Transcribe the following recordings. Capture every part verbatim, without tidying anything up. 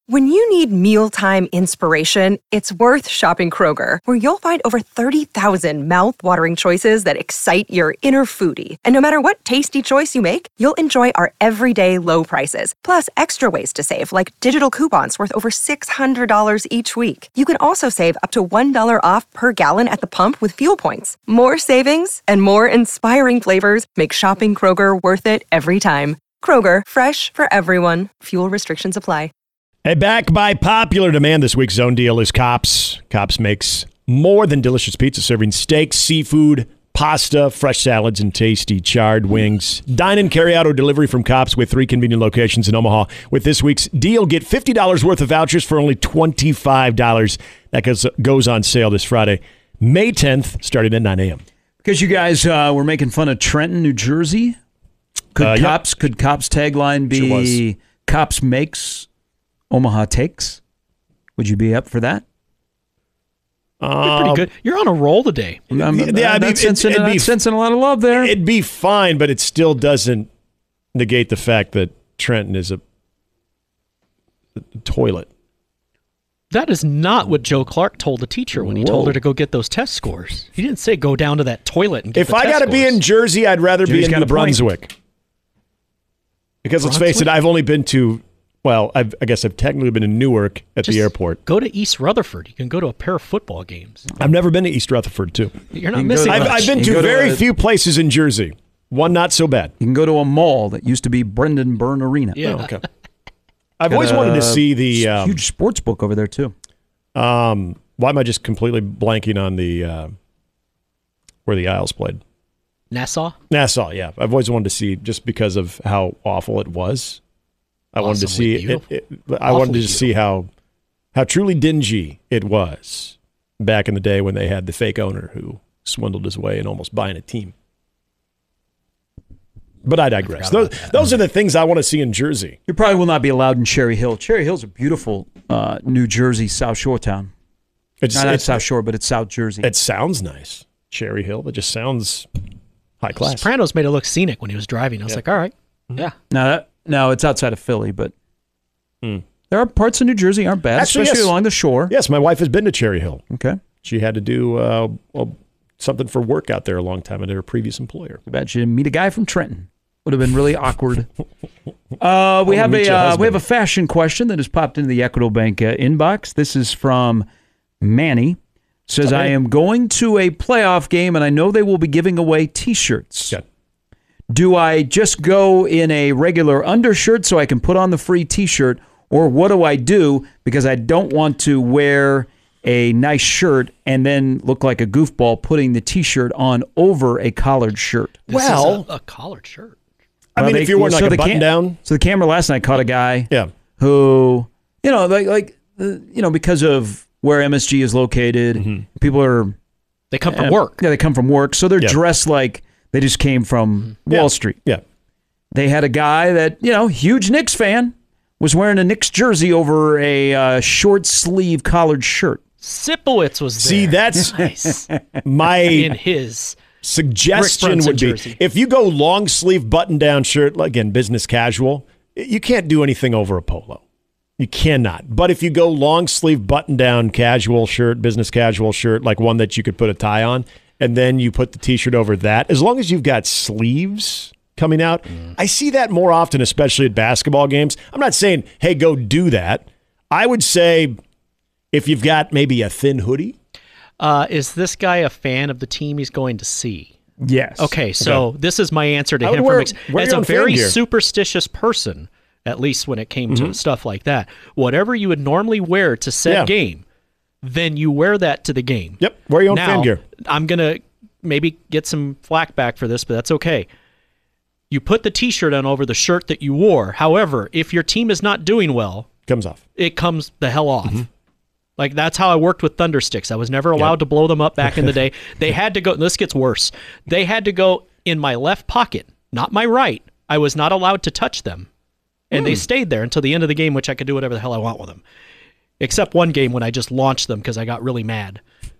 When you need mealtime inspiration, it's worth shopping Kroger, where you'll find over thirty thousand mouth-watering choices that excite your inner foodie. And no matter what tasty choice you make, you'll enjoy our everyday low prices, plus extra ways to save, like digital coupons worth over six hundred dollars each week. You can also save up to one dollar off per gallon at the pump with fuel points. More savings and more inspiring flavors make shopping Kroger worth it every time. Kroger, fresh for everyone. Fuel restrictions apply. Hey, back by popular demand, this week's Zone Deal is Kops. Kops makes more than delicious pizza, serving steaks, seafood, pasta, fresh salads, and tasty charred wings. Dine and carry out or delivery from Kops with three convenient locations in Omaha. With this week's deal, get fifty dollars worth of vouchers for only twenty-five dollars. That goes, goes on sale this Friday, May tenth, starting at nine a.m. Because you guys uh, were making fun of Trenton, New Jersey, could Uh, yep. Kops could Kops tagline be Sure was. Kops makes, Omaha takes? Would you be up for that? Um, Pretty good. You're on a roll today. I'm, I'm, Yeah, I'm I mean, not it- sensing, it'd not be- sensing a lot of love there. It'd be fine, but it still doesn't negate the fact that Trenton is a, a toilet. That is not what Joe Clark told the teacher when he Whoa. told her to go get those test scores. He didn't say go down to that toilet and get If the I test got to be scores. in Jersey, I'd rather Jimmy's be in got New a point. Brunswick. Because let's face it, I've only been to, well, I've, I guess I've technically been in Newark at Just the airport. Go to East Rutherford. You can go to a pair of football games. I've never been to East Rutherford, too. You're not You can go missing to- I've, much. I've been You to go to very a- few places in Jersey. One not so bad. You can go to a mall that used to be Brendan Byrne Arena. Yeah. Oh, okay. I've Got always wanted to a see the. Um, huge sports book over there, too. Um, why am I just completely blanking on the uh, where the Isles played? Nassau? Nassau, yeah. I've always wanted to see just because of how awful it was. I wanted to Awesomely see it, beautiful. it, it- I wanted to Awfully see how how truly dingy it was back in the day when they had the fake owner who swindled his way and almost buying a team. But I digress. I those, forgot about those are the things I want to see in Jersey. You probably will not be allowed in Cherry Hill. Cherry Hill's a beautiful uh, New Jersey South Shore town. It's, Not, not it, South Shore, but it's South Jersey. it sounds nice. Cherry Hill. It just sounds high class. Sopranos made it look scenic when he was driving. I was Yeah. like, all right. Yeah. Now, that, now it's outside of Philly, but Hmm. there are parts of New Jersey aren't bad, Actually, especially yes. along the shore. Yes, my wife has been to Cherry Hill. Okay. She had to do uh, well, something for work out there a long time at her previous employer. Too bad she didn't meet a guy from Trenton. Would have been really awkward. Uh, we I'll have meet a your uh, husband. we have a fashion question that has popped into the Equitable Bank uh, inbox. This is from Manny. Says, Hi, I Manny. am going to a playoff game, and I know they will be giving away T-shirts. Yeah. Do I just go in a regular undershirt so I can put on the free T-shirt, or what do I do because I don't want to wear a nice shirt and then look like a goofball putting the T-shirt on over a collared shirt? This Well- is a, a collared shirt. I Well, mean, they- if you're wearing well, like so a the button cam- down, So the camera last night caught a guy yeah, who, you know, like like uh, you know, because of where M S G is located, people are They come from uh, work. Yeah, they come from work, so they're Yeah. dressed like they just came from Wall Yeah. Street. yeah. They had a guy that, you know, huge Knicks fan, was wearing a Knicks jersey over a uh, short sleeve collared shirt. Sipowicz was there. See, that's nice. in my his. suggestion Rick Brunson would be jersey. if you go long sleeve button down shirt, like, again, business casual, you can't do anything over a polo. You cannot. But if you go long sleeve button down casual shirt, business casual shirt, like one that you could put a tie on, and then you put the T-shirt over that, as long as you've got sleeves coming out, Mm. I see that more often, especially at basketball games. I'm not saying, hey, go do that. I would say if you've got maybe a thin hoodie. Uh, is this guy a fan of the team he's going to see? Yes. Okay, so this is my answer to I would him. wear- From ex- wear as your a own fan very gear. superstitious person, at least when it came Mm-hmm. to stuff like that, whatever you would normally wear to said Yeah. game, then you wear that to the game. Yep, wear your own now, fan gear. I'm going to maybe get some flack back for this, but that's okay. You put the T-shirt on over the shirt that you wore. However, if your team is not doing well, Comes off. it comes the hell off. Mm-hmm. Like, that's how I worked with Thundersticks. I was never allowed Yep. to blow them up back in the day. They had to go, this gets worse. They had to go in my left pocket, not my right. I was not allowed to touch them. And Hmm. they stayed there until the end of the game, which I could do whatever the hell I want with them. Except one game when I just launched them because I got really mad.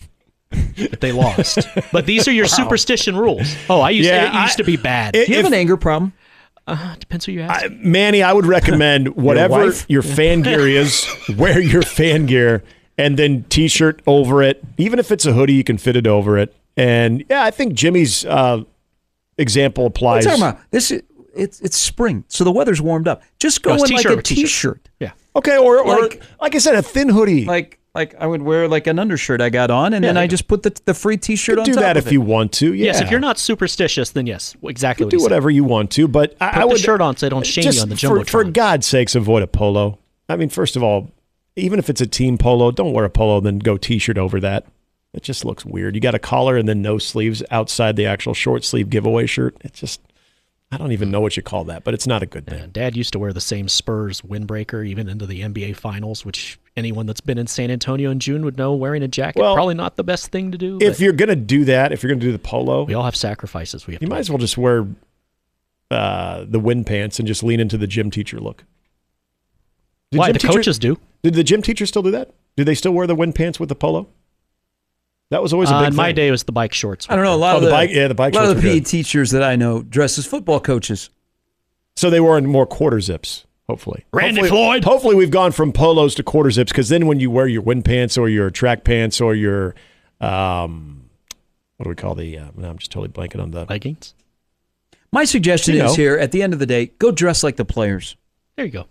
But they lost. But these are your superstition rules. Oh, I used, Yeah, it used I- to be bad. it- Do you have If- an anger problem? Uh, depends who you ask. I, Manny, I would recommend whatever wife? your fan gear is, wear your fan gear, and then T-shirt over it. Even if it's a hoodie, you can fit it over it. And yeah, I think Jimmy's uh, example applies. What are you talking about? This is, it's it's spring, so the weather's warmed up. Just go No, it's in like t-shirt a with t-shirt. T-shirt. Yeah. Okay, or, or like, Like- I said, a thin hoodie. Like like I would wear like an undershirt I got on, and Yeah, then I yeah. just put the the free T-shirt you on can do top that of if it. you want to. Yeah. Yes, if you're not superstitious, then yes, exactly what do he said. whatever you want to. But I, Put I the would shirt on so they don't shame just you on the for, for Jumbotron. God's sakes, avoid a polo. I mean, first of all, even if it's a team polo, don't wear a polo, then go T-shirt over that. It just looks weird. You got a collar and then no sleeves outside the actual short sleeve giveaway shirt. It's just, I don't even know what you call that, but it's not a good thing. Yeah, Dad used to wear the same Spurs windbreaker even into the N B A Finals, which anyone that's been in San Antonio in June would know wearing a jacket, Well, probably not the best thing to do. If but you're going to do that, if you're going to do the polo, we all have sacrifices we have you to might make. as well just wear uh, the wind pants and just lean into the gym teacher look. Did Why? gym The teacher- coaches do. Did the gym teachers still do that? Do they still wear the wind pants with the polo? That was always a Uh, big in thing. my day, it was the bike shorts. I don't know. A lot Oh, of the the, bike- yeah, the bike a lot shorts of the were P E good. teachers that I know dress as football coaches. So they wore in more quarter zips, hopefully. Randy hopefully, Floyd. Hopefully we've gone from polos to quarter zips, because then when you wear your wind pants or your track pants or your, um, what do we call the, uh, no, I'm just totally blanking on the, leggings. My suggestion You is know. here at the end of the day, go dress like the players. There you go.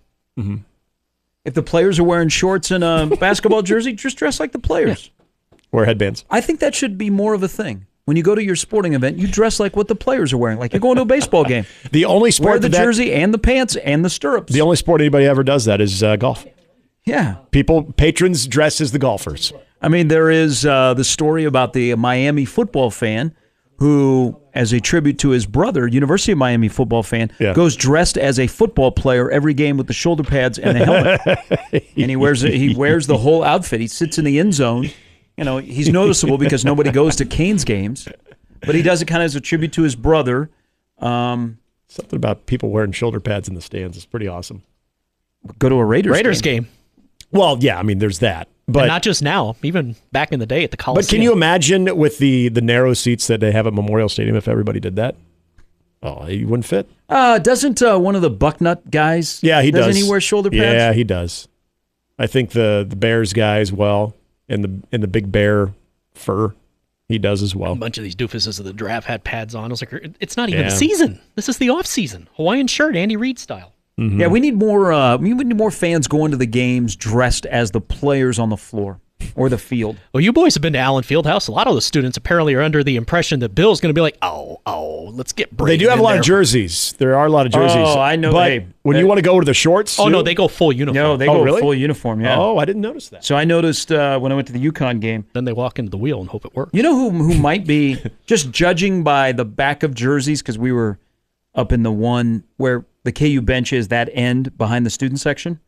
If the players are wearing shorts and a basketball jersey, just dress like the players. wear headbands. I think that should be more of a thing. When you go to your sporting event, you dress like what the players are wearing. Like you're going to a baseball game. The only sport Wear the that, jersey and the pants and the stirrups. the only sport anybody ever does that is uh, golf. yeah. People, patrons dress as the golfers. I mean, there is uh, the story about the Miami football fan who, as a tribute to his brother, University of Miami football fan, Yeah. goes dressed as a football player every game with the shoulder pads and the helmet. And he wears he wears the whole outfit. He sits in the end zone. You know, he's noticeable because nobody goes to Canes games, but he does it kind of as a tribute to his brother. Um, Something about people wearing shoulder pads in the stands is pretty awesome. go to a Raiders, Raiders game. game. Well, yeah, I mean, there's that. But and not just now, even back in the day at the Coliseum. But can you imagine with the the narrow seats that they have at Memorial Stadium if everybody did that? Oh, you wouldn't fit. Uh, doesn't uh, one of the Bucknut guys? Yeah, he doesn't does. he wear shoulder pads? Yeah, he does. I think the the Bears guy as well, and the and the big bear fur, he does as well. A bunch of these doofuses of the draft had pads on. I was like, it's not even Yeah. the season. This is the off season. Hawaiian shirt, Andy Reid style. Mm-hmm. Yeah, we need more. Uh, we need more fans going to the games dressed as the players on the floor or the field. Well, you boys have been to Allen Fieldhouse. A lot of the students apparently are under the impression that Bill's going to be like, oh, oh, let's get Brady. They do have in a lot there. of jerseys. There are a lot of jerseys. Oh, I know. But Hey, when hey. you want to go to the shorts, Oh, too- no, they go full uniform. No, they Oh, go really? full uniform. Yeah. Oh, I didn't notice that. So I noticed uh, when I went to the UConn game. Then they walk into the wheel and hope it works. You know who who might be just judging by the back of jerseys because we were up in the one where the K U bench is that end behind the student section.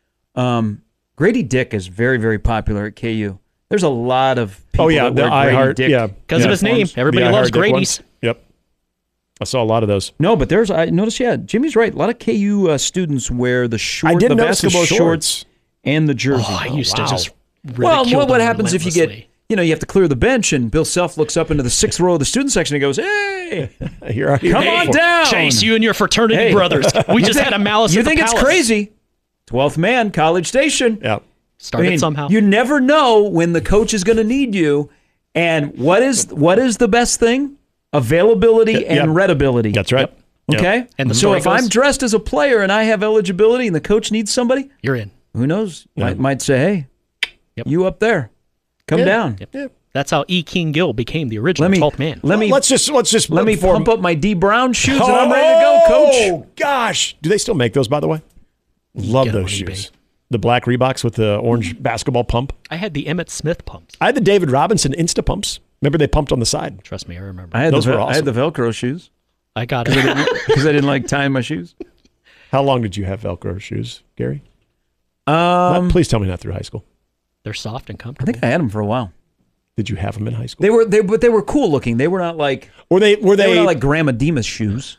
Um, Grady Dick is very very popular at K U. There's a lot of people Oh, yeah, that the wear I Grady Heart, Dick yeah. Because Yeah. of his name. uniforms. Everybody The I loves Heart Dick Grady's. ones. Yep. I saw a lot of those. No, but there's I noticed. Yeah, Jimmy's right. A lot of K U uh, students wear the short, I did the notice the basketball shorts. and the jersey. Oh, I used wow. to just well, ridicule what, what them happens if you get, relentlessly. you know, you have to clear the bench and Bill Self looks up into the sixth row of the student section and goes, "Hey, Here are come on down, Chase, you and your fraternity Hey. brothers. We You just think- had a malice You at the think it's palace. crazy? Twelfth man, College Station. Yeah. Start I mean, it somehow. You never know when the coach is going to need you. And what is what is the best thing? Availability Yeah, and yeah. readability. That's right. Yep. Okay. And the so story if goes- I'm dressed as a player and I have eligibility and the coach needs somebody, You're in. who knows? Yeah. Might might say, hey, Yep. you up there, come Yeah. down. Yep. Yeah. That's how E. King Gill became the original Let me twelfth man. let me let's just let's just let me before- pump up my D Brown shoes and I'm ready to go, coach. Oh gosh, do they still make those? By the way, love Get 'em those on eBay. shoes. The black Reeboks with the orange basketball pump. I had the Emmett Smith pumps. I had the David Robinson Insta pumps. Remember they pumped on the side. Trust me, I remember. I had Those the were Vel- I had awesome. the Velcro shoes I got it. because I didn't like tying my shoes. How long did you have Velcro shoes, Gary? Um, Not- please tell me not through high school. They're soft and I comfortable. think I had them for a while. Did you have them in high school? They were they but they were cool looking. They were not like Were they? Were they, they? were not like Grandma Dimas shoes.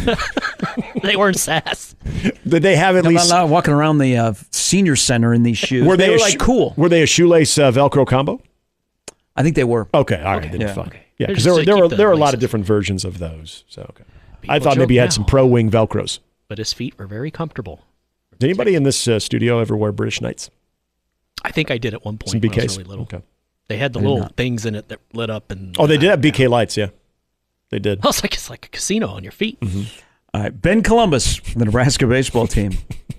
They weren't sass. did they have at I'm not, least? not walking around the uh, senior center in these shoes. Were they, they were a like sho- cool. Were they a shoelace uh, Velcro combo? I think they were. Okay, all right, then yeah. you're fine. Okay. Yeah, They're because just there were to there keep were the there were a lot of laces. different versions of those. So okay. I People thought maybe he joke had now, some Pro Wing Velcros. but his feet were very comfortable. Did anybody in this uh, studio ever wear British Knights? I think I did at one point Some when I B Ks? was really little. Okay. They had the I did little not. things in it that lit up, and Oh, they did have B K lights, yeah. They did. I was like, it's like a casino on your feet. Mm-hmm. All right, Ben Columbus, the Nebraska baseball team,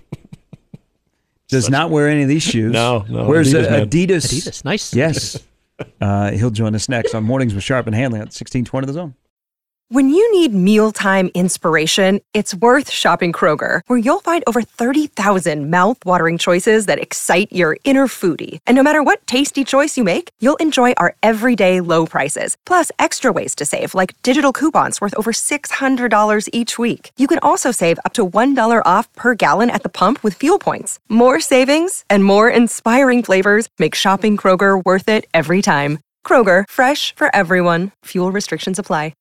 does not wear any of these shoes. No, no, Wears Adidas, Adidas. man. Adidas. Adidas, nice. Yes. Uh, he'll join us next on Mornings with Sharp and Hanley at sixteen twenty The Zone. When you need mealtime inspiration, it's worth shopping Kroger, where you'll find over thirty thousand mouth-watering choices that excite your inner foodie. And no matter what tasty choice you make, you'll enjoy our everyday low prices, plus extra ways to save, like digital coupons worth over six hundred dollars each week. You can also save up to one dollar off per gallon at the pump with fuel points. More savings and more inspiring flavors make shopping Kroger worth it every time. Kroger, fresh for everyone. Fuel restrictions apply.